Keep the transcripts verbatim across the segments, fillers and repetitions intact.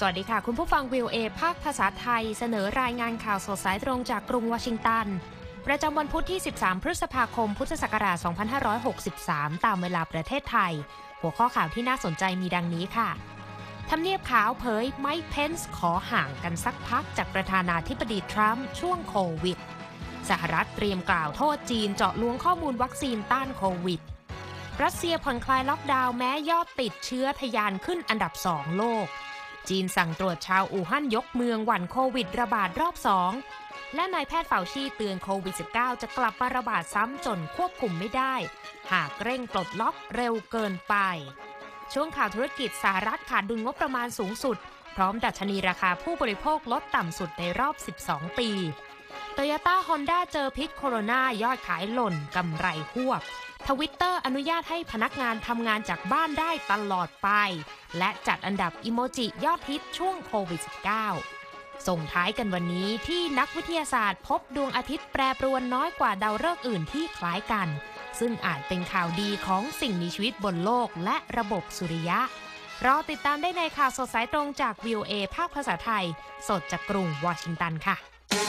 วัสดีค่ะคุณผู้ฟัง วี โอ เอ ภาคภาษาไทยเสนอรายงานข่าวสดสายตรงจากกรุงวอชิงตันประจำวันพุธที่สิบสามพฤษภาคมพุทธศักราชสองพันห้าร้อยหกสิบสามตามเวลาประเทศไทยหัวข้อข่าวที่น่าสนใจมีดังนี้ค่ะทำเนียบขาวเผยไมค์เพนส์ขอห่างกันสักพักจากประธานาธิบดีทรัมป์ช่วงโควิดสหรัฐเตรียมกล่าวโทษจีนเจาะลวงข้อมูลวัคซีนต้านโควิดรัสเซียผ่อนคลายล็อกดาวน์แม้ยอดติดเชื้อทะยานขึ้นอันดับสองโลกจีนสั่งตรวจชาวอู่ฮั่นยกเมืองหวั่นโควิดระบาดรอบสองและนายแพทย์เฟาชีเตือนโควิด สิบเก้า จะกลับมาระบาดซ้ำจนควบคุมไม่ได้หากเร่งปลดล็อกเร็วเกินไปช่วงข่าวธุรกิจสหรัฐขาดดุลงบประมาณสูงสุดพร้อมดัชนีราคาผู้บริโภคลดต่ำสุดในรอบสิบสองปีโตโยต้าฮอนด้าเจอพิษโคโรนายอดขายหล่นกำไรหวบทวิตเตอร์อนุญาตให้พนักงานทำงานจากบ้านได้ตลอดไปและจัดอันดับอิโมจิยอดฮิตช่วงโควิด สิบเก้า ส่งท้ายกันวันนี้ที่นักวิทยาศาสตร์พบดวงอาทิตย์แปรปรวนน้อยกว่าดาวฤกษ์อื่นที่คล้ายกันซึ่งอาจเป็นข่าวดีของสิ่งมีชีวิตบนโลกและระบบสุริยะรอติดตามได้ในข่าวสดสายตรงจาก วี โอ เอ ภาคภาษาไทยสดจากกรุงวอชิงตันค่ะ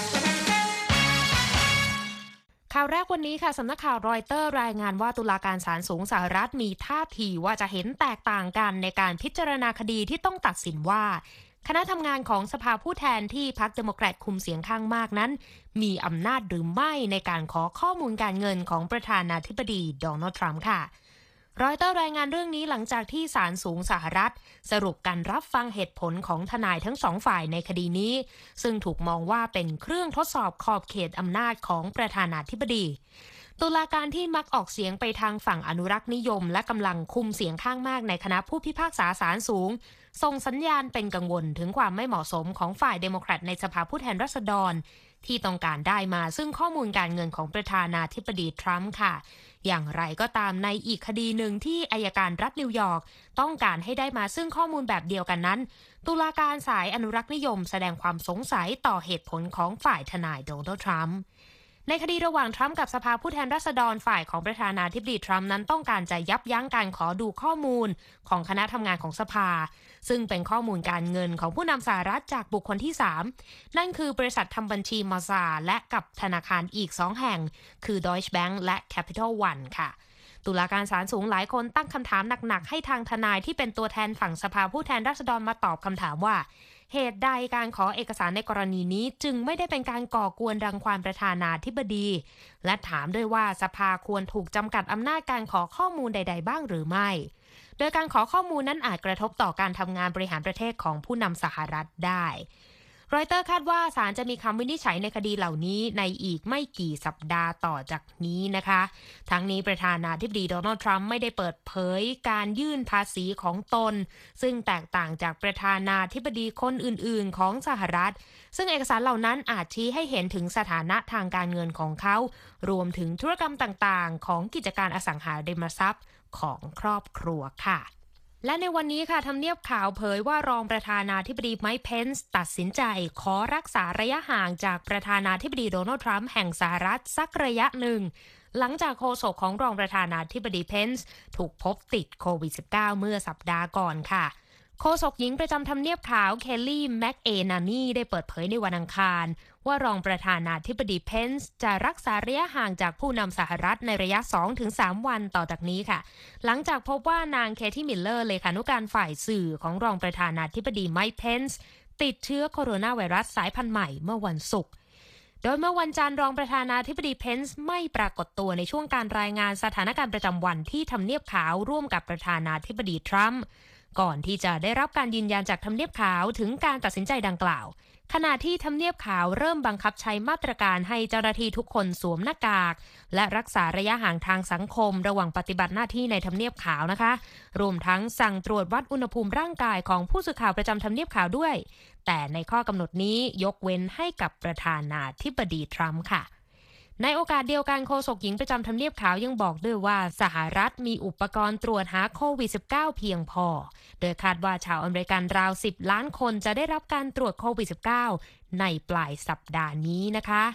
ข่าวแรกวันนี้ค่ะสำนักข่าวรอยเตอร์รายงานว่าตุลาการศาลสูงสหรัฐมีท่าทีว่าจะเห็นแตกต่างกันในการพิจารณาคดีที่ต้องตัดสินว่าคณะทำงานของสภาผู้แทนที่พรรคเดโมแครตคุมเสียงข้างมากนั้นมีอำนาจหรือไม่ในการขอข้อมูลการเงินของประธานาธิบดีโดนัลด์ทรัมป์ค่ะรอยเตอร์รายงานเรื่องนี้หลังจากที่ศาลสูงสหรัฐสรุปการรับฟังเหตุผลของทนายทั้งสองฝ่ายในคดีนี้ซึ่งถูกมองว่าเป็นเครื่องทดสอบขอบเขตอำนาจของประธานาธิบดีตุลาการที่มักออกเสียงไปทางฝั่งอนุรักษ์นิยมและกำลังคุมเสียงข้างมากในคณะผู้พิพากษาศาลสูงส่งสัญญาณเป็นกังวลถึงความไม่เหมาะสมของฝ่ายเดโมแครตในสภาผู้แทนราษฎรที่ต้องการได้มาซึ่งข้อมูลการเงินของประธานาธิบดีทรัมป์ค่ะอย่างไรก็ตามในอีกคดีหนึ่งที่อัยการรัฐนิวยอร์กต้องการให้ได้มาซึ่งข้อมูลแบบเดียวกันนั้นตุลาการสายอนุรักษ์นิยมแสดงความสงสัยต่อเหตุผลของฝ่ายทนายโดนัลด์ทรัมป์ในคดีระหว่างทรัมป์กับสภาผู้แทนราษฎรฝ่ายของประธานาธิบดีทรัมป์นั้นต้องการจะยับยั้งการขอดูข้อมูลของคณะทำงานของสภาซึ่งเป็นข้อมูลการเงินของผู้นำสหรัฐจากบุคคลที่สามนั่นคือบริษัททำบัญชีมาซาและกับธนาคารอีกสองแห่งคือ Deutsche Bank และ Capital One ค่ะตุลาการศาลสูงหลายคนตั้งคำถามหนักๆให้ทางทนายที่เป็นตัวแทนฝั่งสภาผู้แทนราษฎรมาตอบคำถามว่าเหตุใดการขอเอกสารในกรณีนี้จึงไม่ได้เป็นการก่อกวนรังควานประธานาธิบดีและถามด้วยว่าสภาควรถูกจำกัดอำนาจการขอข้อมูลใดๆบ้างหรือไม่โดยการขอข้อมูลนั้นอาจกระทบต่อการทำงานบริหารประเทศของผู้นำสหรัฐได้รอยเตอร์คาดว่าศาลจะมีคำวินิจฉัยในคดีเหล่านี้ในอีกไม่กี่สัปดาห์ต่อจากนี้นะคะทั้งนี้ประธานาธิบดีโดนัลด์ทรัมป์ไม่ได้เปิดเผยการยื่นภาษีของตนซึ่งแตกต่างจากประธานาธิบดีคนอื่นๆของสหรัฐซึ่งเอกสารเหล่านั้นอาจชี้ให้เห็นถึงสถานะทางการเงินของเขารวมถึงธุรกรรมต่างๆของกิจการอสังหาริมทรัพย์ของครอบครัวค่ะและในวันนี้ค่ะทำเนียบขาวเผยว่ารองประธานาธิบดีไมค์เพนส์ตัดสินใจขอรักษาระยะห่างจากประธานาธิบดีโดนัลด์ทรัมป์แห่งสหรัฐสักระยะหนึ่งหลังจากโฆษกของรองประธานาธิบดีเพนส์ถูกพบติดโควิด สิบเก้า เมื่อสัปดาห์ก่อนค่ะโฆษกหญิงประจำทำเนียบขาวเคลลี่แม็กเอนานีได้เปิดเผยในวันอังคารว่ารองประธานาธิบดีเพนส์จะรักษาระยะห่างจากผู้นำสหรัฐในระยะ สองถึงสาม วันต่อจากนี้ค่ะหลังจากพบว่านางเคที่มิลเลอร์เลขานุการฝ่ายสื่อของรองประธานาธิบดีไมค์เพนส์ติดเชื้อโคโรนาไวรัสสายพันธุ์ใหม่เมื่อวันศุกร์โดยเมื่อวันจันทร์รองประธานาธิบดีเพนส์ไม่ปรากฏตัวในช่วงการรายงานสถานการณ์ประจำวันที่ทำเนียบขาวร่วมกับประธานาธิบดีทรัมป์ก่อนที่จะได้รับการยืนยันจากทำเนียบขาวถึงการตัดสินใจดังกล่าวขณะที่ทำเนียบขาวเริ่มบังคับใช้มาตรการให้เจ้าหน้าที่ทุกคนสวมหน้ากากและรักษาระยะห่างทางสังคมระหว่างปฏิบัติหน้าที่ในทำเนียบขาวนะคะรวมทั้งสั่งตรวจวัดอุณหภูมิร่างกายของผู้สื่อข่าวประจำทำเนียบขาวด้วยแต่ในข้อกำหนดนี้ยกเว้นให้กับประธานาธิบดีทรัมป์ค่ะ ในโอกาสเดียวกันโฆษกหญิงประจำทำเนียบขาวยังบอกด้วยว่าสหรัฐมีอุปกรณ์ตรวจหาโควิด สิบเก้า เพียงพอโดยคาดว่าชาวอเมริกันราวสิบล้านคนจะได้รับการตรวจโควิด สิบเก้า ในปลายสัปดาห์นี้นะคะ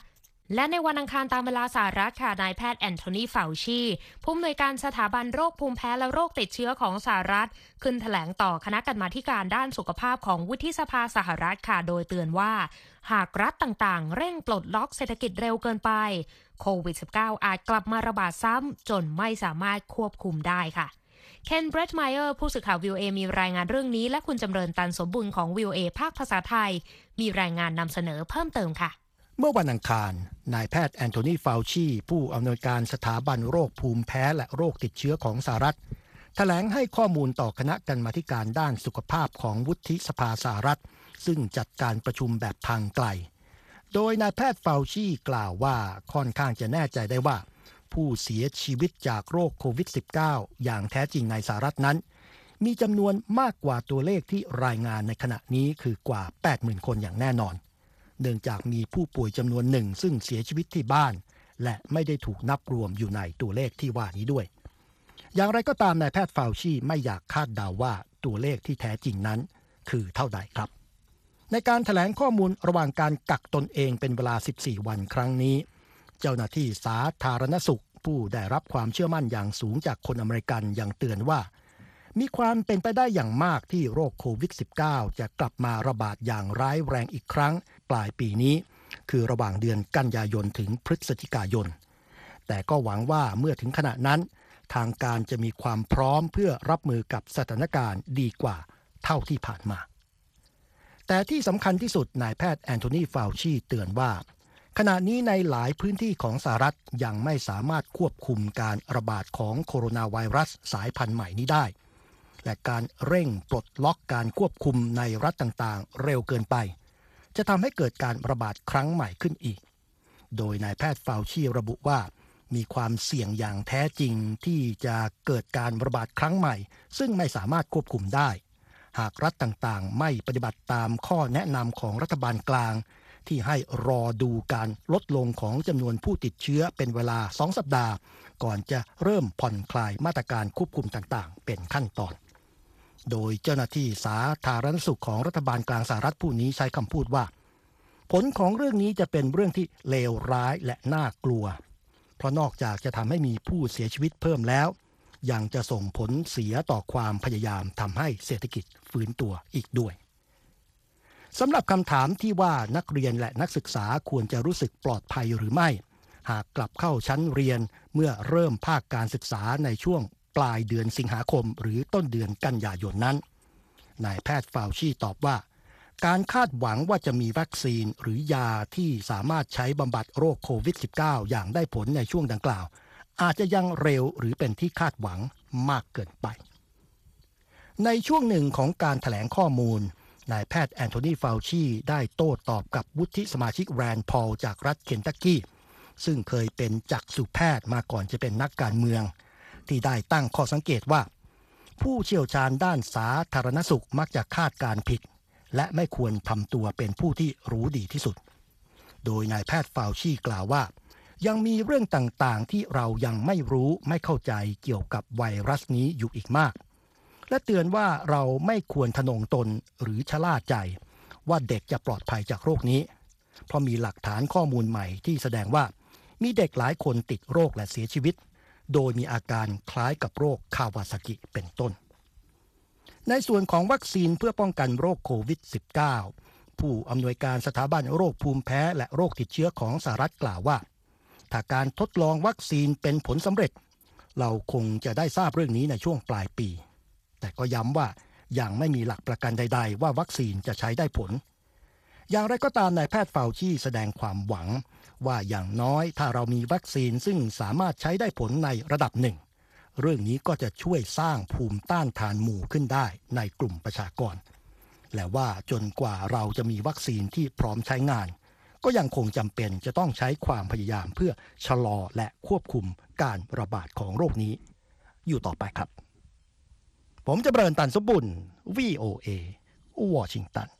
และในวันอังคารตามเวลาสหรัฐค่ะนายแพทย์แอนโทนี ฟาวชีผู้อำนวยการสถาบันโรคภูมิแพ้และโรคติดเชื้อของสหรัฐขึ้นแถลงต่อคณะกรรมาธิการด้านสุขภาพของวุฒิสภาสหรัฐค่ะโดยเตือนว่าหากรัฐต่างๆเร่งปลดล็อกเศรษฐกิจเร็วเกินไปโควิด สิบเก้า อาจกลับมาระบาดซ้ำจนไม่สามารถควบคุมได้ค่ะเคน เบรตไมเออร์ผู้สื่อข่าว วี โอ เอ มีรายงานเรื่องนี้และคุณจำเริญตันสมบุญของ วี โอ เอ ภาคภาษาไทยมีรายงานนำเสนอเพิ่มเติมค่ะเมื่อวันอังคารนายแพทย์แอนโทนี ฟาวชีผู้อำนวยการสถาบันโรคภูมิแพ้และโรคติดเชื้อของสหรัฐแถลงให้ข้อมูลต่อคณะกรรมาธิการด้านสุขภาพของวุฒิสภาสหรัฐซึ่งจัดการประชุมแบบทางไกลโดยนายแพทย์ฟาวชีกล่าวว่าค่อนข้างจะแน่ใจได้ว่าผู้เสียชีวิตจากโรคโควิด สิบเก้า อย่างแท้จริงในสหรัฐนั้นมีจำนวนมากกว่าตัวเลขที่รายงานในขณะนี้คือกว่า แปดหมื่น คนอย่างแน่นอนเนื่องจากมีผู้ป่วยจำนวนหนึ่งซึ่งเสียชีวิตที่บ้านและไม่ได้ถูกนับรวมอยู่ในตัวเลขที่ว่านี้ด้วยอย่างไรก็ตามนายแพทย์ฟาวชีไม่อยากคาดเดาว่าตัวเลขที่แท้จริงนั้นคือเท่าใดครับในการแถลงข้อมูลระหว่างการกักตนเองเป็นเวลาสิบสี่วันครั้งนี้เจ้าหน้าที่สาธารณสุขผู้ได้รับความเชื่อมั่นอย่างสูงจากคนอเมริกันยังเตือนว่ามีความเป็นไปได้อย่างมากที่โรคโควิด สิบเก้า จะกลับมาระบาดอย่างร้ายแรงอีกครั้งปลายปีนี้คือระหว่างเดือนกันยายนถึงพฤศจิกายนแต่ก็หวังว่าเมื่อถึงขณะนั้นทางการจะมีความพร้อมเพื่อรับมือกับสถานการณ์ดีกว่าเท่าที่ผ่านมาแต่ที่สำคัญที่สุดนายแพทย์แอนโทนี ฟาวชีเตือนว่าขณะนี้ในหลายพื้นที่ของสหรัฐยังไม่สามารถควบคุมการระบาดของโคโรนาไวรัสสายพันธุ์ใหม่นี้ได้และการเร่งปลดล็อกการควบคุมในรัฐต่างๆเร็วเกินไปจะทำให้เกิดการระบาดครั้งใหม่ขึ้นอีกโดยนายแพทย์ฟาวชีระบุว่ามีความเสี่ยงอย่างแท้จริงที่จะเกิดการระบาดครั้งใหม่ซึ่งไม่สามารถควบคุมได้หากรัฐต่างๆไม่ปฏิบัติตามข้อแนะนำของรัฐบาลกลางที่ให้รอดูการลดลงของจำนวนผู้ติดเชื้อเป็นเวลาสองสัปดาห์ก่อนจะเริ่มผ่อนคลายมาตรการควบคุมต่างๆเป็นขั้นตอนโดยเจ้าหน้าที่สาธารณสุขของรัฐบาลกลางสหรัฐผู้นี้ใช้คำพูดว่าผลของเรื่องนี้จะเป็นเรื่องที่เลวร้ายและน่ากลัวเพราะนอกจากจะทำให้มีผู้เสียชีวิตเพิ่มแล้วยังจะส่งผลเสียต่อความพยายามทำให้เศรษฐกิจฟื้นตัวอีกด้วยสำหรับคำถามที่ว่านักเรียนและนักศึกษาควรจะรู้สึกปลอดภัยหรือไม่หากกลับเข้าชั้นเรียนเมื่อเริ่มภาคการศึกษาในช่วงปลายเดือนสิงหาคมหรือต้นเดือนกันยายนนั้นนายแพทย์ฟาวชีตอบว่าการคาดหวังว่าจะมีวัคซีนหรือยาที่สามารถใช้บำบัดโรคโควิด สิบเก้า อย่างได้ผลในช่วงดังกล่าวอาจจะยังเร็วหรือเป็นที่คาดหวังมากเกินไปในช่วงหนึ่งของการแถลงข้อมูลนายแพทย์แอนโทนี ฟาวชีได้โต้ตอบกับวุฒิสมาชิกแรนด์พอลจากรัฐเคนตักกี้ซึ่งเคยเป็นจักษุแพทย์มาก่อนจะเป็นนักการเมืองที่ได้ตั้งข้อสังเกตว่าผู้เชี่ยวชาญด้านสาธารณสุขมักจะคาดการผิดและไม่ควรทำตัวเป็นผู้ที่รู้ดีที่สุดโดยนายแพทย์ฟาวชีกล่าวว่ายังมีเรื่องต่างๆที่เรายังไม่รู้ไม่เข้าใจเกี่ยวกับไวรัสนี้อยู่อีกมากและเตือนว่าเราไม่ควรทะนงตนหรือชะล่าใจว่าเด็กจะปลอดภัยจากโรคนี้เพราะมีหลักฐานข้อมูลใหม่ที่แสดงว่ามีเด็กหลายคนติดโรคและเสียชีวิตโดยมีอาการคล้ายกับโรคคาวาซากิเป็นต้นในส่วนของวัคซีนเพื่อป้องกันโรคโควิด สิบเก้า ผู้อำนวยการสถาบันโรคภูมิแพ้และโรคติดเชื้อของสหรัฐกล่าวว่าถ้าการทดลองวัคซีนเป็นผลสำเร็จเราคงจะได้ทราบเรื่องนี้ในช่วงปลายปีแต่ก็ย้ำว่ายังไม่มีหลักประกันใดๆว่าวัคซีนจะใช้ได้ผลอย่างไรก็ตามนายแพทย์ฟาวชีแสดงความหวังว่าอย่างน้อยถ้าเรามีวัคซีนซึ่งสามารถใช้ได้ผลในระดับหนึ่งเรื่องนี้ก็จะช่วยสร้างภูมิต้านทานหมู่ขึ้นได้ในกลุ่มประชากรและว่าจนกว่าเราจะมีวัคซีนที่พร้อมใช้งานก็ยังคงจำเป็นจะต้องใช้ความพยายามเพื่อชะลอและควบคุมการระบาดของโรคนี้อยู่ต่อไปครับผมจะเบิร์นตันสมบุญ วี โอ เอ วอชิงตัน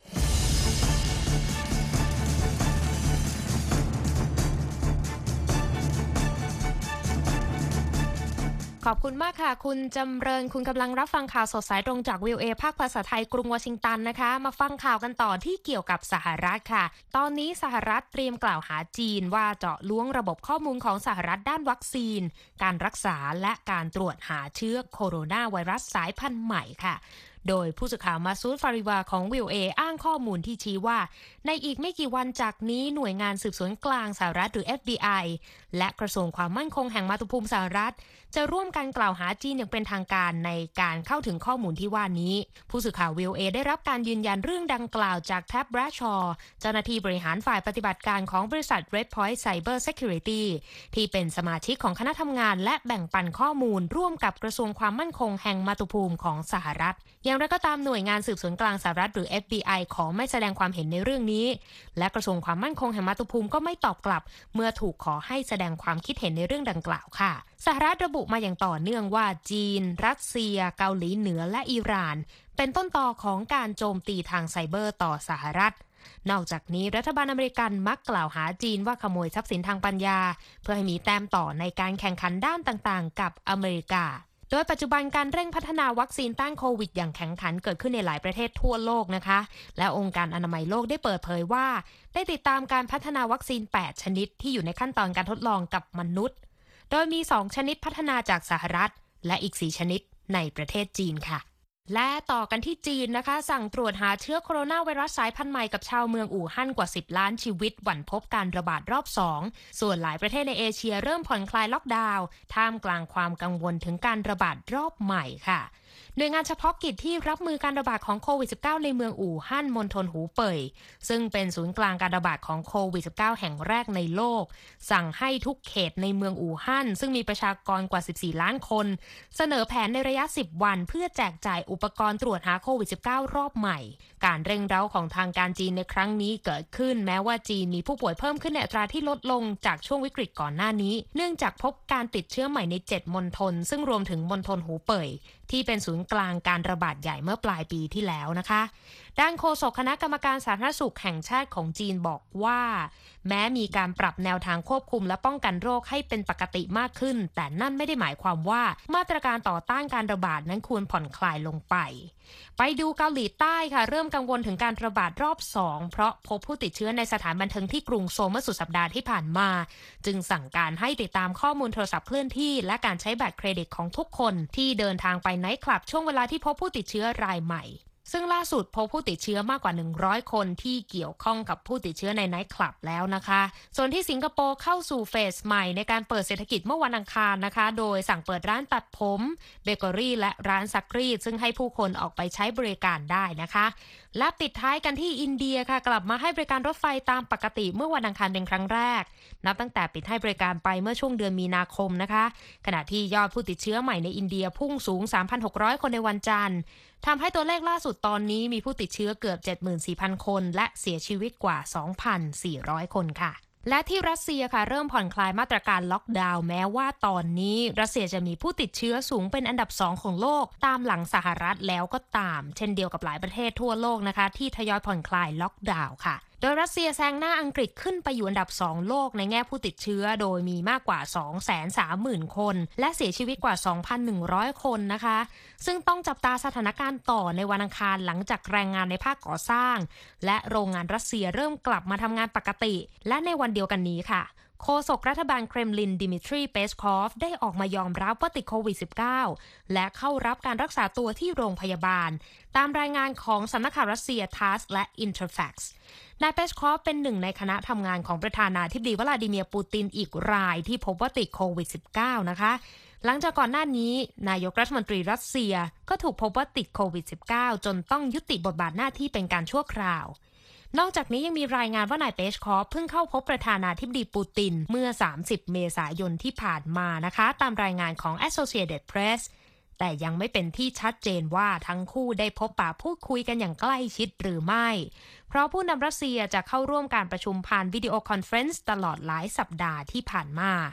ขอบคุณมากค่ะคุณจำเริญคุณกำลังรับฟังข่าวสดสายตรงจาก วี โอ เอ ภาคภาษาไทยกรุงวอชิงตันนะคะมาฟังข่าวกันต่อที่เกี่ยวกับสหรัฐค่ะตอนนี้สหรัฐเตรียมกล่าวหาจีนว่าเจาะล้วงระบบข้อมูลของสหรัฐด้านวัคซีนการรักษาและการตรวจหาเชื้อโคโรนาไวรัสสายพันธุ์ใหม่ค่ะโดยผู้สื่อข่าวมาซูดฟาริวาของ วี โอ เอ อ้างข้อมูลที่ชี้ว่าในอีกไม่กี่วันจากนี้หน่วยงานสืบสวนกลางสหรัฐหรือ เอฟ บี ไอ และกระทรวงความมั่นคงแห่งมาตุภูมิสหรัฐจะร่วมกันกล่าวหาจีนอย่างเป็นทางการในการเข้าถึงข้อมูลที่ว่านี้ผู้สื่อข่าว วี โอ เอ ได้รับการยืนยันเรื่องดังกล่าวจากแท็บ แบรดชอว์เจ้าหน้าที่บริหารฝ่ายปฏิบัติการของบริษัท Redpoint Cyber Security ที่เป็นสมาชิกของคณะทำงานและแบ่งปันข้อมูลร่วมกับกระทรวงความมั่นคงแห่งมาตุภูมิของสหรัฐอย่างไรก็ตามหน่วยงานสืบสวนกลางสหรัฐหรือ เอฟ บี ไอ ขอไม่แสดงความเห็นในเรื่องนี้และกระทรวงความมั่นคงแห่งมาตุภูมิก็ไม่ตอบกลับเมื่อถูกขอให้แสดงความคิดเห็นในเรื่องดังกล่าวค่ะสหรัฐระบุมาอย่างต่อเนื่องว่าจีนรัสเซียเกาหลีเหนือและอิหร่านเป็นต้นตอของการโจมตีทางไซเบอร์ต่อสหรัฐนอกจากนี้รัฐบาลอเมริกันมักกล่าวหาจีนว่าขโมยทรัพย์สินทางปัญญาเพื่อให้มีแต้มต่อในการแข่งขันด้านต่างๆกับอเมริกาโดยปัจจุบันการเร่งพัฒนาวัคซีนต้านโควิดอย่างแข็งขันเกิดขึ้นในหลายประเทศทั่วโลกนะคะและองค์การอนามัยโลกได้เปิดเผยว่าได้ติดตามการพัฒนาวัคซีนแปดชนิดที่อยู่ในขั้นตอนการทดลองกับมนุษย์โดยมีสองชนิดพัฒนาจากสหรัฐและอีกสี่ชนิดในประเทศจีนค่ะและต่อกันที่จีนนะคะสั่งตรวจหาเชื้อโคโรนาไวรัสสายพันธุ์ใหม่กับชาวเมืองอู่ฮั่นกว่าสิบล้านชีวิตหวั่นพบการระบาดรอบสองส่วนหลายประเทศในเอเชียเริ่มผ่อนคลายล็อกดาวน์ท่ามกลางความกังวลถึงการระบาดรอบใหม่ค่ะหน่วยงานเฉพาะกิจที่รับมือการระบาดของโควิด สิบเก้า ในเมืองอู่ฮั่นมณฑลหูเป่ยซึ่งเป็นศูนย์กลางการระบาดของโควิด สิบเก้า แห่งแรกในโลกสั่งให้ทุกเขตในเมืองอู่ฮั่นซึ่งมีประชากรกว่าสิบสี่ล้านคนเสนอแผนในระยะสิบวันเพื่อแจกจ่ายอุปกรณ์ตรวจหาโควิด สิบเก้า รอบใหม่การเร่งเร้าของทางการจีนในครั้งนี้เกิดขึ้นแม้ว่าจีนมีผู้ป่วยเพิ่มขึ้นในอัตราที่ลดลงจากช่วงวิกฤตก่อนหน้านี้เนื่องจากพบการติดเชื้อใหม่ในเจ็ดมณฑลซึ่งรวมถึงมณฑลหูเป่ยที่เป็นศูนย์กลางการระบาดใหญ่เมื่อปลายปีที่แล้วนะคะด้านโฆษกคณะกรรมการสาธารณสุขแห่งชาติของจีนบอกว่าแม้มีการปรับแนวทางควบคุมและป้องกันโรคให้เป็นปกติมากขึ้นแต่นั่นไม่ได้หมายความว่ามาตรการต่อต้านการระบาดนั้นควรผ่อนคลายลงไปไปดูเกาหลีใต้ค่ะเริ่มกังวลถึงการระบาดรอบสองเพราะพบผู้ติดเชื้อในสถานบันเทิงที่กรุงโซลเมื่อสุดสัปดาห์ที่ผ่านมาจึงสั่งการให้ติดตามข้อมูลโทรศัพท์เคลื่อนที่และการใช้บัตรเครดิตของทุกคนที่เดินทางไปไนท์คลับช่วงเวลาที่พบผู้ติดเชื้อรายใหม่ซึ่งล่าสุดพบผู้ติดเชื้อมากกว่าหนึ่งร้อยคนที่เกี่ยวข้องกับผู้ติดเชื้อในไนท์คลับแล้วนะคะส่วนที่สิงคโปร์เข้าสู่เฟสใหม่ในการเปิดเศรษฐกิจเมื่อวันอังคารนะคะโดยสั่งเปิดร้านตัดผมเบเกอรี่และร้านซักรีดซึ่งให้ผู้คนออกไปใช้บริการได้นะคะและปิดท้ายกันที่อินเดียค่ะกลับมาให้บริการรถไฟตามปกติเมื่อวันอังคารเป็นครั้งแรกนับตั้งแต่ปิดให้บริการไปเมื่อช่วงเดือนมีนาคมนะคะขณะที่ยอดผู้ติดเชื้อใหม่ในอินเดียพุ่งสูง สามพันหกร้อย คนในวันจันทร์ทำให้ตัวเลขล่าสุดตอนนี้มีผู้ติดเชื้อเกือบ เจ็ดหมื่นสี่พัน คนและเสียชีวิตกว่า สองพันสี่ร้อย คนค่ะและที่รัสเซียค่ะเริ่มผ่อนคลายมาตรการล็อกดาวน์แม้ว่าตอนนี้รัสเซียจะมีผู้ติดเชื้อสูงเป็นอันดับสองของโลกตามหลังสหรัฐแล้วก็ตามเช่นเดียวกับหลายประเทศทั่วโลกนะคะที่ทยอยผ่อนคลายล็อกดาวน์ค่ะโดยรัสเซียแซงหน้าอังกฤษขึ้นไปอยู่อันดับสองโลกในแง่ผู้ติดเชื้อโดยมีมากกว่า สองแสนสามหมื่น คนและเสียชีวิตกว่า สองพันหนึ่งร้อย คนนะคะซึ่งต้องจับตาสถานการณ์ต่อในวันอังคารหลังจากแรงงานในภาคก่อสร้างและโรงงานรัสเซียเริ่มกลับมาทำงานปกติและในวันเดียวกันนี้ค่ะโฆษกรัฐบาลเครมลินดิมิทรีเปสคอฟได้ออกมายอมรับว่าติดโควิด สิบเก้า และเข้ารับการรักษาตัวที่โรงพยาบาลตามรายงานของสำนักข่าวรัสเซีย ที เอ เอส และ Interfax นายเปสคอฟเป็นหนึ่งในคณะทำงานของประธานาธิบดีวลาดิเมียร์ปูตินอีกรายที่พบว่าติดโควิด สิบเก้า นะคะหลังจากก่อนหน้านี้นายกรัฐมนตรีรัสเซียก็ถูกพบว่าติดโควิด สิบเก้า จนต้องยุติบทบาทหน้าที่เป็นการชั่วคราวนอกจากนี้ยังมีรายงานว่านายเปสคอฟเพิ่งเข้าพบประธานาธิบดีปูตินเมื่อสามสิบเมษายนที่ผ่านมานะคะตามรายงานของ Associated Press แต่ยังไม่เป็นที่ชัดเจนว่าทั้งคู่ได้พบปะพูดคุยกันอย่างใกล้ชิดหรือไม่เพราะผู้นำรัสเซียจะเข้าร่วมการประชุมผ่านวิดีโอคอนเฟรนซ์ตลอดหลายสัปดาห์ที่ผ่านมา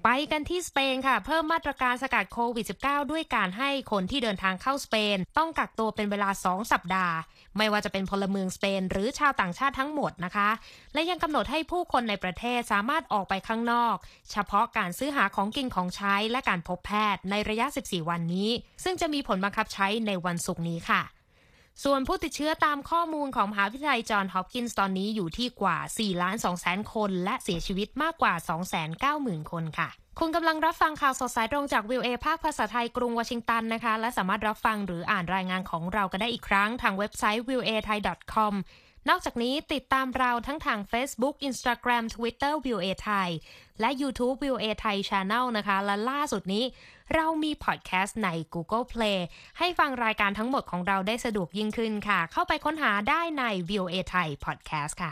ไปกันที่สเปนค่ะเพิ่มมาตรการสกัดโควิด สิบเก้า ด้วยการให้คนที่เดินทางเข้าสเปนต้องกักตัวเป็นเวลาสองสัปดาห์ไม่ว่าจะเป็นพลเมืองสเปนหรือชาวต่างชาติทั้งหมดนะคะและยังกำหนดให้ผู้คนในประเทศสามารถออกไปข้างนอกเฉพาะการซื้อหาของกินของใช้และการพบแพทย์ในระยะสิบสี่วันนี้ซึ่งจะมีผลบังคับใช้ในวันศุกร์นี้ค่ะส่วนผู้ติดเชื้อตามข้อมูลของมหาวิทยาลัยจอห์นฮอปกินส์ตอนนี้อยู่ที่กว่า สี่ล้านสองแสน คนและเสียชีวิตมากกว่า สองแสนเก้าหมื่น คนค่ะคุณกำลังรับฟังข่าวสดสายตรงจาก วี โอ เอ ภาคภาษาไทยกรุงวอชิงตันนะคะและสามารถรับฟังหรืออ่านรายงานของเรากันได้อีกครั้งทางเว็บไซต์ วี โอ เอ ไทย ดอท คอม นอกจากนี้ติดตามเราทั้งทาง Facebook Instagram Twitter วี โอ เอ ไทยและ YouTube วี โอ เอ ไทย Channel นะคะและล่าสุดนี้เรามีพอดแคสต์ใน Google Play ให้ฟังรายการทั้งหมดของเราได้สะดวกยิ่งขึ้นค่ะเข้าไปค้นหาได้ใน วี โอ เอ ไทย Podcast ค่ะ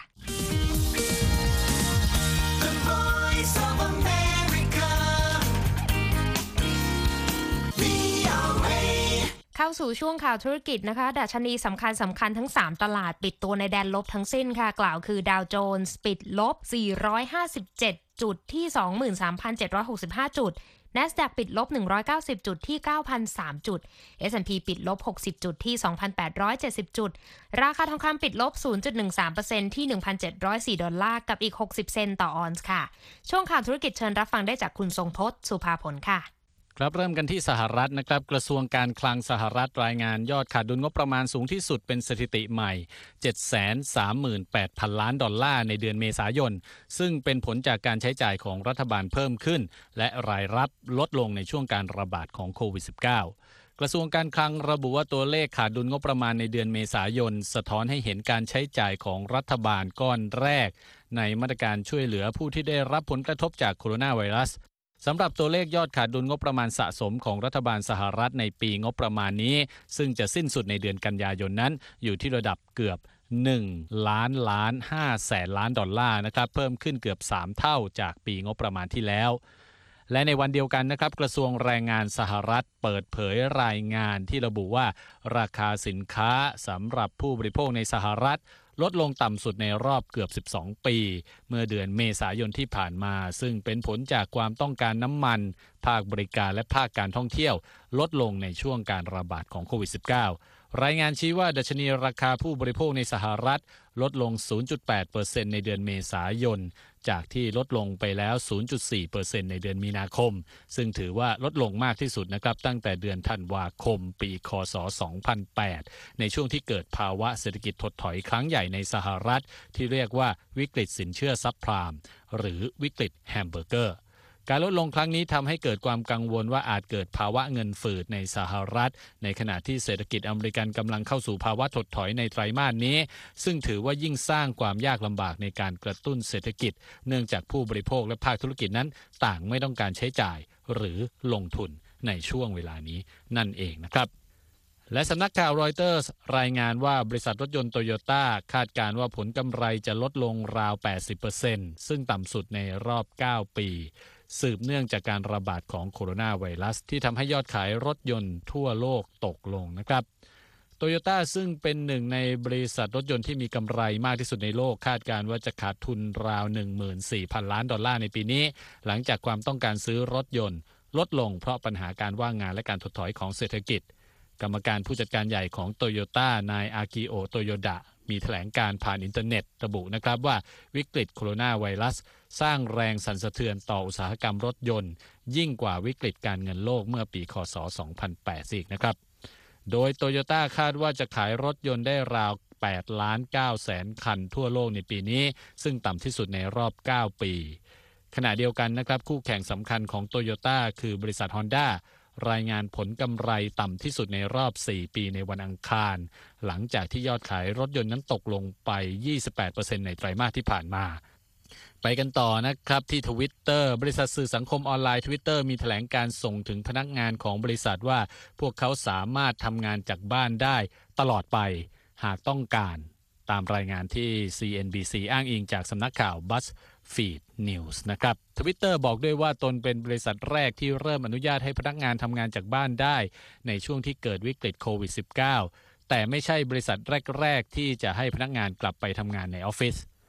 เข้าสู่ช่วงข่าวธุรกิจนะคะดัชนีสำคัญสำคัญทั้งสามตลาดปิดตัวในแดนลบทั้งสิ้นค่ะกล่าวคือดาวโจนส์ปิดลบสี่ร้อยห้าสิบเจ็ดจุดที่ สองหมื่นสามพันเจ็ดร้อยหกสิบห้า จุด NASDAQ ปิดลบหนึ่งร้อยเก้าสิบจุดที่ เก้าพันสาม จุด เอส แอนด์ พี ปิดลบหกสิบจุดที่ สองพันแปดร้อยเจ็ดสิบ จุดราคาทองคำปิดลบ ศูนย์จุดหนึ่งสามเปอร์เซ็นต์ ที่ หนึ่งพันเจ็ดร้อยสี่ ดอลลาร์กับอีกหกสิบเซนต์ต่อออนซ์ค่ะช่วงข่าวธุรกิจเชิญรับฟังได้จากคุณทรงพจน์สุภาผลค่ะครับเริ่มกันที่สหรัฐนะครับกระทรวงการคลังสหรัฐรายงานยอดขาดดุลงบประมาณสูงที่สุดเป็นสถิติใหม่ เจ็ดแสนสามหมื่นแปดพัน ล้านดอลลาร์ในเดือนเมษายนซึ่งเป็นผลจากการใช้จ่ายของรัฐบาลเพิ่มขึ้นและรายรับลดลงในช่วงการระบาดของโควิด สิบเก้า กระทรวงการคลังระบุว่าตัวเลขขาดดุลงบประมาณในเดือนเมษายนสะท้อนให้เห็นการใช้จ่ายของรัฐบาลก้อนแรกในมาตรการช่วยเหลือผู้ที่ได้รับผลกระทบจากโคโรนาไวรัสสำหรับตัวเลขยอดขาดดุลงบประมาณสะสมของรัฐบาลสหรัฐในปีงบประมาณนี้ซึ่งจะสิ้นสุดในเดือนกันยายนนั้นอยู่ที่ระดับเกือบหนึ่งล้านล้านห้าแสนล้านดอลลาร์นะครับเพิ่มขึ้นเกือบสามเท่าจากปีงบประมาณที่แล้วและในวันเดียวกันนะครับกระทรวงแรงงานสหรัฐเปิดเผยรายงานที่ระบุว่าราคาสินค้าสำหรับผู้บริโภคในสหรัฐลดลงต่ำสุดในรอบเกือบสิบสองปีเมื่อเดือนเมษายนที่ผ่านมาซึ่งเป็นผลจากความต้องการน้ำมันภาคบริการและภาคการท่องเที่ยวลดลงในช่วงการระบาดของโควิด สิบเก้า รายงานชี้ว่าดัชนีราคาผู้บริโภคในสหรัฐลดลง ศูนย์จุดแปดเปอร์เซ็นต์ ในเดือนเมษายนจากที่ลดลงไปแล้ว ศูนย์จุดสี่เปอร์เซ็นต์ ในเดือนมีนาคมซึ่งถือว่าลดลงมากที่สุดนะครับตั้งแต่เดือนธันวาคมปีคศสองพันแปดในช่วงที่เกิดภาวะเศรษฐกิจถดถอยครั้งใหญ่ในสหรัฐที่เรียกว่าวิกฤตสินเชื่อซับไพรม์หรือวิกฤตแฮมเบอร์เกอร์การลดลงครั้งนี้ทำให้เกิดความกังวลว่าอาจเกิดภาวะเงินฝืดในสหรัฐในขณะที่เศรษฐกิจอเมริกันกำลังเข้าสู่ภาวะถดถอยในไตรมาสนี้ซึ่งถือว่ายิ่งสร้างความยากลำบากในการกระตุ้นเศรษฐกิจเนื่องจากผู้บริโภคและภาคธุรกิจนั้นต่างไม่ต้องการใช้จ่ายหรือลงทุนในช่วงเวลานี้นั่นเองนะครับและสำนักข่าวรอยเตอร์สรายงานว่าบริษัทรถยนต์โตโยต้าคาดการณ์ว่าผลกำไรจะลดลงราว แปดสิบเปอร์เซ็นต์ ซึ่งต่ำสุดในรอบเก้าปีสืบเนื่องจากการระบาดของโคโรนาไวรัสที่ทำให้ยอดขายรถยนต์ทั่วโลกตกลงนะครับโตโยต้าซึ่งเป็นหนึ่งในบริษัทรถยนต์ที่มีกำไรมากที่สุดในโลกคาดการณ์ว่าจะขาดทุนราว หนึ่งหมื่นสี่พัน ล้านดอลลาร์ในปีนี้หลังจากความต้องการซื้อรถยนต์ลดลงเพราะปัญหาการว่างงานและการถดถอยของเศรษฐกิจกรรมการผู้จัดการใหญ่ของโตโยต้านายอากิโอะโตโยดะมีแถลงการผ่านอินเทอร์เน็ตระบุนะครับว่าวิกฤตโคโรนาไวรัสสร้างแรงสั่นสะเทือนต่ออุตสาหกรรมรถยนต์ยิ่งกว่าวิกฤตการเงินโลกเมื่อปีคศสองพันแปดอีกนะครับโดยโตโยต้าคาดว่าจะขายรถยนต์ได้ราวแปดล้านเก้าแสนคันทั่วโลกในปีนี้ซึ่งต่ำที่สุดในรอบเก้าปีขณะเดียวกันนะครับคู่แข่งสำคัญของโตโยต้าคือบริษัท Hondaรายงานผลกำไรต่ำที่สุดในรอบสี่ปีในวันอังคารหลังจากที่ยอดขายรถยนต์นั้นตกลงไป ยี่สิบแปดเปอร์เซ็นต์ ในไตรมาสที่ผ่านมาไปกันต่อนะครับที่ Twitter บริษัทสื่อสังคมออนไลน์ Twitter มีแถลงการส่งถึงพนักงานของบริษัทว่าพวกเขาสามารถทำงานจากบ้านได้ตลอดไปหากต้องการตามรายงานที่ ซี เอ็น บี ซี อ้างอิงจากสำนักข่าว BuzzFeed News นะครับ Twitter บอกด้วยว่าตนเป็นบริษัทแรกที่เริ่มอนุญาตให้พนักงานทำงานจากบ้านได้ในช่วงที่เกิดวิกฤตโควิด สิบเก้า แต่ไม่ใช่บริษัทแรกๆที่จะให้พนักงานกลับไปทำงานในออฟฟิศ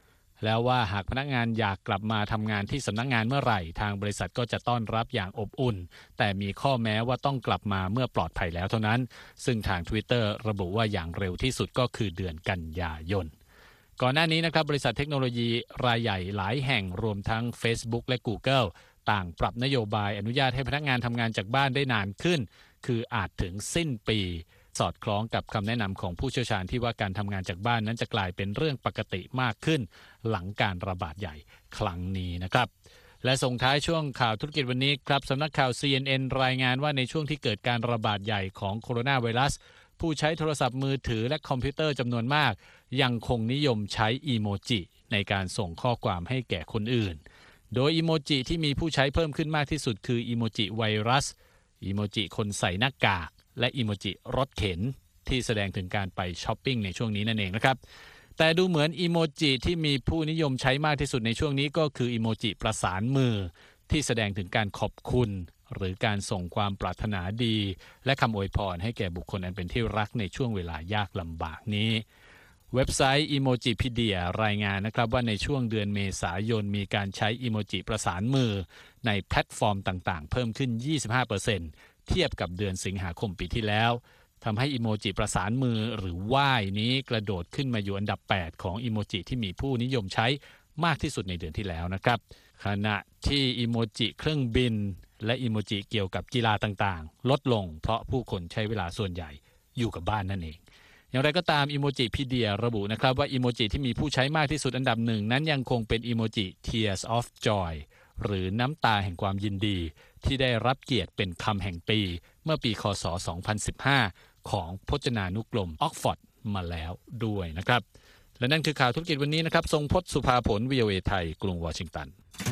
แล้วว่าหากพนักงานอยากกลับมาทำงานที่สำนักงานเมื่อไหร่ทางบริษัทก็จะต้อนรับอย่างอบอุ่นแต่มีข้อแม้ว่าต้องกลับมาเมื่อปลอดภัยแล้วเท่านั้นซึ่งทาง Twitter ระบุว่าอย่างเร็วที่สุดก็คือเดือนกันยายนก่อนหน้านี้นะครับบริษัทเทคโนโลยีรายใหญ่หลายแห่งรวมทั้ง Facebook และ Google ต่างปรับนโยบายอนุญาตให้พนักงานทำงานจากบ้านได้นานขึ้นคืออาจถึงสิ้นปีสอดคล้องกับคำแนะนำของผู้เชี่ยวชาญที่ว่าการทำงานจากบ้านนั้นจะกลายเป็นเรื่องปกติมากขึ้นหลังการระบาดใหญ่ครั้งนี้นะครับและส่งท้ายช่วงข่าวธุรกิจวันนี้ครับสำนักข่าว ซี เอ็น เอ็น รายงานว่าในช่วงที่เกิดการระบาดใหญ่ของโคโรนาไวรัสผู้ใช้โทรศัพท์มือถือและคอมพิวเตอร์จำนวนมากยังคงนิยมใช้อีโมจิในการส่งข้อความให้แก่คนอื่นโดยอีโมจิที่มีผู้ใช้เพิ่มขึ้นมากที่สุดคืออีโมจิไวรัสอีโมจิคนใส่หน้ากากและอีโมจิรถเข็นที่แสดงถึงการไปช้อปปิ้งในช่วงนี้นั่นเองนะครับแต่ดูเหมือนอีโมจิที่มีผู้นิยมใช้มากที่สุดในช่วงนี้ก็คืออีโมจิประสานมือที่แสดงถึงการขอบคุณหรือการส่งความปรารถนาดีและคำอวยพรให้แก่บุคคลอันเป็นที่รักในช่วงเวลายากลำบากนี้เว็บไซต์ Emojipedia รายงานนะครับว่าในช่วงเดือนเมษายนมีการใช้อีโมจิประสานมือในแพลตฟอร์มต่างๆเพิ่มขึ้น ยี่สิบห้าเปอร์เซ็นต์ เทียบกับเดือนสิงหาคมปีที่แล้วทำให้อีโมจิประสานมือหรือว่ายนี้กระโดดขึ้นมาอยู่อันดับแปดของอีโมจิที่มีผู้นิยมใช้มากที่สุดในเดือนที่แล้วนะครับขณะที่อีโมจิเครื่องบินและอีโมจิเกี่ยวกับกีฬาต่างๆลดลงเพราะผู้คนใช้เวลาส่วนใหญ่อยู่กับบ้านนั่นเองอย่างไรก็ตามอีโมจิพีเดียระบุนะครับว่าอีโมจิที่มีผู้ใช้มากที่สุดอันดับหนึ่งนั้นยังคงเป็นอีโมจิ Tears of Joy หรือน้ำตาแห่งความยินดีที่ได้รับเกียรติเป็นคำแห่งปีเมื่อปีค.ศ. สองพันสิบห้าของพจนานุกรมออกฟอร์ดมาแล้วด้วยนะครับและนั่นคือข่าวธุรกิจวันนี้นะครับทรงพจน์สุภาผล วี โอ เอ ไทยกรุงวอชิงตัน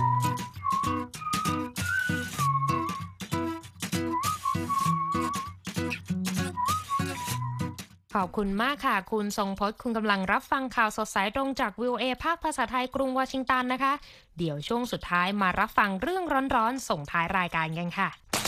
ขอบคุณมากค่ะคุณทรงพจน์คุณกำลังรับฟังข่าวสดสายตรงจาก วี โอ เอ ภาคภาษาไทยกรุงวอชิงตันนะคะเดี๋ยวช่วงสุดท้ายมารับฟังเรื่องร้อนๆส่งท้ายรายการกันค่ะ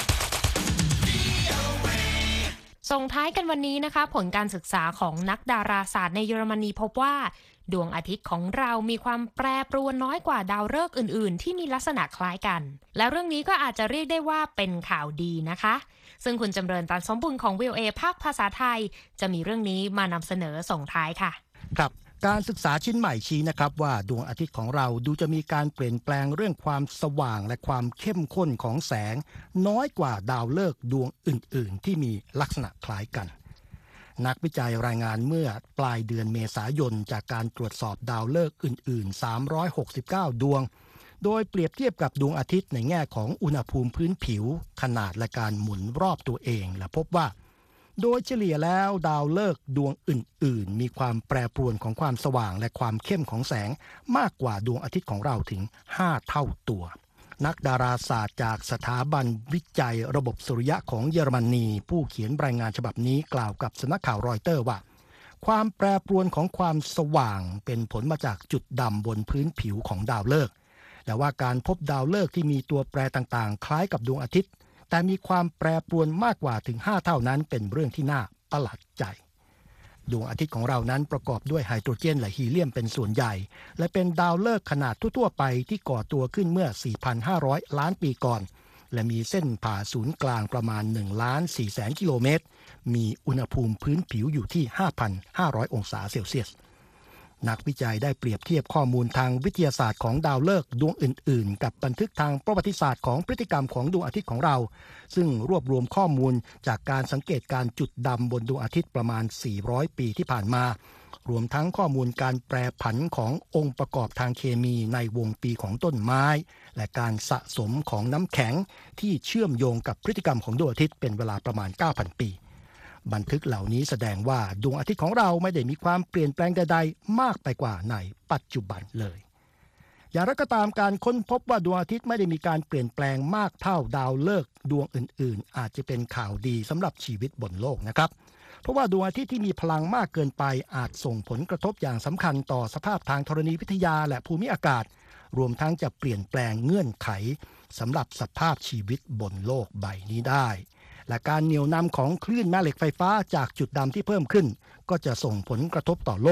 ส่งท้ายกันวันนี้นะคะผลการศึกษาของนักดาราศาสตร์ในเยอรมนีพบว่าดวงอาทิตย์ของเรามีความแปรปรวนน้อยกว่าดาวฤกษ์อื่นๆที่มีลักษณะคล้ายกันและเรื่องนี้ก็อาจจะเรียกได้ว่าเป็นข่าวดีนะคะซึ่งคุณจำเริญตันสมบุญของ วี โอ เอ ภาคภาษาไทยจะมีเรื่องนี้มานำเสนอส่งท้ายค่ะครับการศึกษาชิ้นใหม่ชี้นะครับว่าดวงอาทิตย์ของเราดูจะมีการเปลี่ยนแปลงเรื่องความสว่างและความเข้มข้นของแสงน้อยกว่าดาวฤกษ์ดวงอื่นๆที่มีลักษณะคล้ายกันนักวิจัยรายงานเมื่อปลายเดือนเมษายนจากการตรวจสอบดาวฤกษ์อื่นๆสามร้อยหกสิบเก้าดวงโดยเปรียบเทียบกับดวงอาทิตย์ในแง่ของอุณหภูมิพื้นผิวขนาดและการหมุนรอบตัวเองและพบว่าโดยเฉลี่ยแล้วดาวฤกษ์ดวงอื่นๆมีความแปรปรวนของความสว่างและความเข้มของแสงมากกว่าดวงอาทิตย์ของเราถึงห้าเท่าตัวนักดาราศาสตร์จากสถาบันวิจัยระบบสุริยะของเยอรมนีผู้เขียนรายงานฉบับนี้กล่าวกับสำนักข่าวรอยเตอร์ว่าความแปรปรวนของความสว่างเป็นผลมาจากจุดดำบนพื้นผิวของดาวฤกษ์แต่ว่าการพบดาวฤกษ์ที่มีตัวแปรต่างๆคล้ายกับดวงอาทิตย์แต่มีความแปรปรวนมากกว่าถึงห้าเท่านั้นเป็นเรื่องที่น่าประหลาดใจดวงอาทิตย์ของเรานั้นประกอบด้วยไฮโดรเจนและฮีเลียมเป็นส่วนใหญ่และเป็นดาวฤกษ์ขนาดทั่วๆไปที่ก่อตัวขึ้นเมื่อ สี่พันห้าร้อย ล้านปีก่อนและมีเส้นผ่าศูนย์กลางประมาณ หนึ่งล้านสี่แสน กิโลเมตรมีอุณหภูมิพื้นผิวอยู่ที่ ห้าพันห้าร้อย องศาเซลเซียสนักวิจัยได้เปรียบเทียบข้อมูลทางวิทยาศาสตร์ของดาวฤกษ์ดวงอื่นๆกับบันทึกทางประวัติศาสตร์ของพฤติกรรมของดวงอาทิตย์ของเราซึ่งรวบรวมข้อมูลจากการสังเกตการจุดดำบนดวงอาทิตย์ประมาณสี่ร้อยปีที่ผ่านมารวมทั้งข้อมูลการแปรผันขององค์ประกอบทางเคมีในวงปีของต้นไม้และการสะสมของน้ำแข็งที่เชื่อมโยงกับพฤติกรรมของดวงอาทิตย์เป็นเวลาประมาณ เก้าพัน ปีบันทึกเหล่านี้แสดงว่าดวงอาทิตย์ของเราไม่ได้มีความเปลี่ยนแปลงใดๆมากไปกว่าในปัจจุบันเลยอย่างไรก็ตามการค้นพบว่าดวงอาทิตย์ไม่ได้มีการเปลี่ยนแปลงมากเท่าดาวฤกษ์ดวงอื่นๆอาจจะเป็นข่าวดีสำหรับชีวิตบนโลกนะครับเพราะว่าดวงอาทิตย์ที่มีพลังมากเกินไปอาจส่งผลกระทบอย่างสำคัญต่อสภาพทางธรณีวิทยาและภูมิอากาศรวมทั้งจะเปลี่ยนแปลงเงื่อนไขสำหรับสภาพชีวิตบนโลกใบนี้ได้และการเหนี่ยวนำของคลื่นแม่เหล็กไฟฟ้าจากจุดดำที่เพิ่มขึ้นก็จะส่งผลกระทบต่อโลก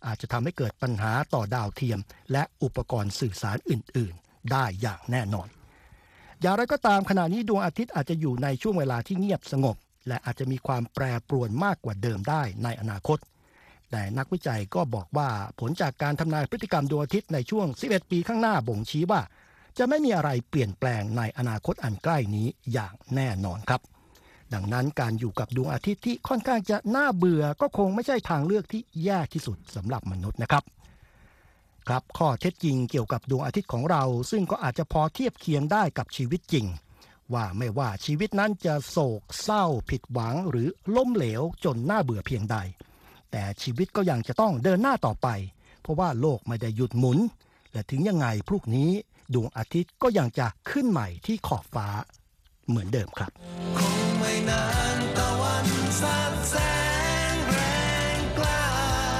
อาจจะทำให้เกิดปัญหาต่อดาวเทียมและอุปกรณ์สื่อสารอื่นๆได้อย่างแน่นอนอย่างไรก็ตามขณะนี้ดวงอาทิตย์อาจจะอยู่ในช่วงเวลาที่เงียบสงบและอาจจะมีความแปรปรวนมากกว่าเดิมได้ในอนาคตแต่นักวิจัยก็บอกว่าผลจากการทำนายพฤติกรรมดวงอาทิตย์ในช่วงสิบเอ็ดปีข้างหน้าบ่งชี้ว่าจะไม่มีอะไรเปลี่ยนแปลงในอนาคตอันใกล้นี้อย่างแน่นอนครับดังนั้นการอยู่กับดวงอาทิตย์ที่ค่อนข้างจะน่าเบื่อก็คงไม่ใช่ทางเลือกที่แย่ที่สุดสำหรับมนุษย์นะครับครับข้อเท็จจริงเกี่ยวกับดวงอาทิตย์ของเราซึ่งก็อาจจะพอเทียบเคียงได้กับชีวิตจริงว่าไม่ว่าชีวิตนั้นจะโศกเศร้าผิดหวังหรือล้มเหลวจนน่าเบื่อเพียงใดแต่ชีวิตก็ยังจะต้องเดินหน้าต่อไปเพราะว่าโลกไม่ได้หยุดหมุนและถึงยังไงพรุ่งนี้ดวงอาทิตย์ก็ยังจะขึ้นใหม่ที่ขอบฟ้าเหมือนเดิมครับคงไม่นานตะวันสาดแสงแรงกล้า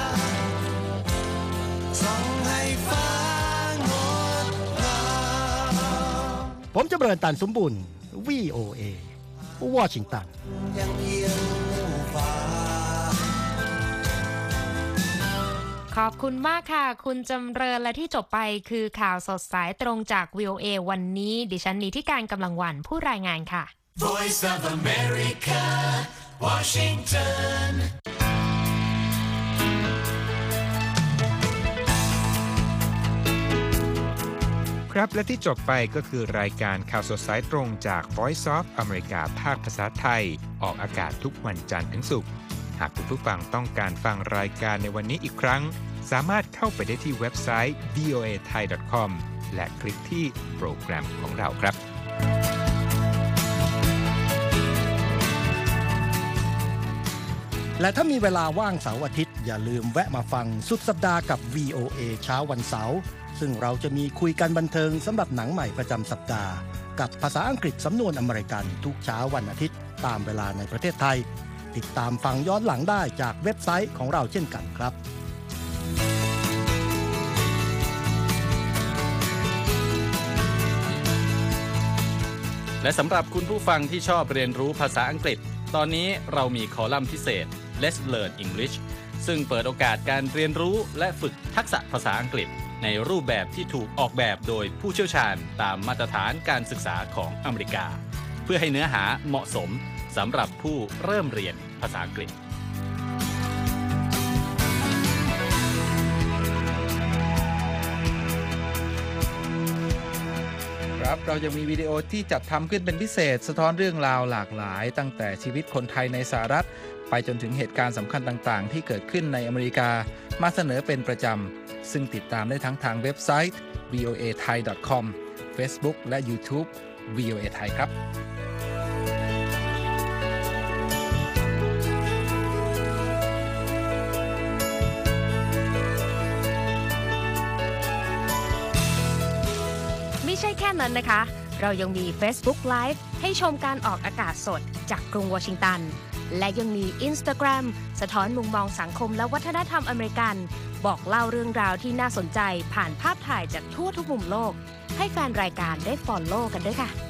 ส่องให้ฟ้างดงามผมจะเบิร์นตันสมบุญ วี โอ เอ วอชิงตันยังเอียงฟ้าขอบคุณมากค่ะคุณจำเริญและที่จบไปคือข่าวสดสายตรงจาก วี โอ เอ วันนี้ดิฉันนีที่การกำลังวันผู้รายงานค่ะ Voice of America Washington ครับและที่จบไปก็คือรายการข่าวสดสายตรงจาก Voice of America ภาคภาษาไทยออกอากาศทุกวันจันทร์ถึงศุกร์หากคุณผู้ฟังต้องการฟังรายการในวันนี้อีกครั้งสามารถเข้าไปได้ที่เว็บไซต์ วี โอ เอ ไทย ดอท คอม และคลิกที่โปรแกรมของเราครับและถ้ามีเวลาว่างเสาร์อาทิตย์อย่าลืมแวะมาฟังสุดสัปดาห์กับ วี โอ เอ เช้าวันเสาร์ซึ่งเราจะมีคุยกันบันเทิงสำหรับหนังใหม่ประจำสัปดาห์กับภาษาอังกฤษสำนวนอเมริกันทุกเช้าวันอาทิตย์ตามเวลาในประเทศไทยติดตามฟังย้อนหลังได้จากเว็บไซต์ของเราเช่นกันครับและสำหรับคุณผู้ฟังที่ชอบเรียนรู้ภาษาอังกฤษตอนนี้เรามีคอลัมน์พิเศษ Let's Learn English ซึ่งเปิดโอกาสการเรียนรู้และฝึกทักษะภาษาอังกฤษในรูปแบบที่ถูกออกแบบโดยผู้เชี่ยวชาญตามมาตรฐานการศึกษาของอเมริกาเพื่อให้เนื้อหาเหมาะสมสำหรับผู้เริ่มเรียนภาษาอังกฤษครับเราจะมีวิดีโอที่จัดทำขึ้นเป็นพิเศษสะท้อนเรื่องราวหลากหลายตั้งแต่ชีวิตคนไทยในสหรัฐไปจนถึงเหตุการณ์สำคัญต่างๆที่เกิดขึ้นในอเมริกามาเสนอเป็นประจำซึ่งติดตามได้ทั้งทางเว็บไซต์ วี โอ เอ ไทย ดอท คอม Facebook และ YouTube วี โอ เอ ไทยครับไม่ใช่แค่นั้นนะคะเรายังมี Facebook Live ให้ชมการออกอากาศสดจากกรุงวอชิงตันและยังมี Instagram สะท้อนมุมมองสังคมและวัฒนธรรมอเมริกันบอกเล่าเรื่องราวที่น่าสนใจผ่านภาพถ่ายจากทั่วทุกมุมโลกให้แฟนรายการได้ follow กันด้วยค่ะ